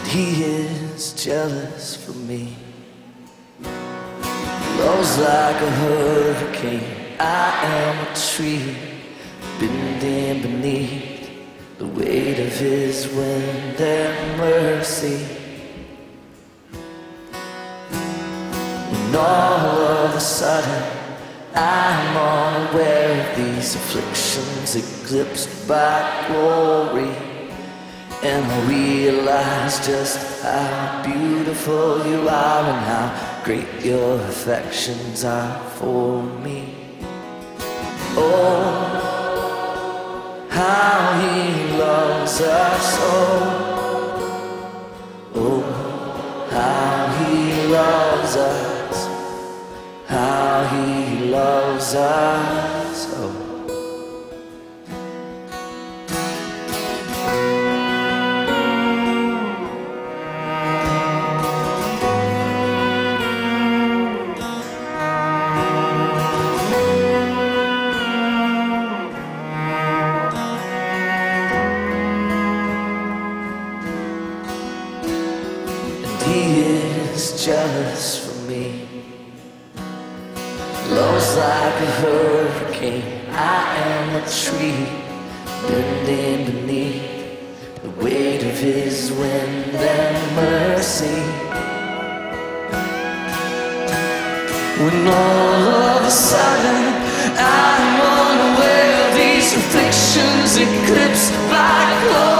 He is jealous for me. Blows like a hurricane. I am a tree bending beneath the weight of his wind and mercy. When all of a sudden I'm unaware of these afflictions eclipsed by glory, and I realize just how beautiful you are and how great your affections are for me. Oh, how he loves us, oh, how he loves us, how he loves us, oh. He is jealous for me. Blows like a hurricane. I am a tree bending beneath the weight of his wind and mercy. When all of a sudden I'm unaware of these afflictions eclipsed by glory,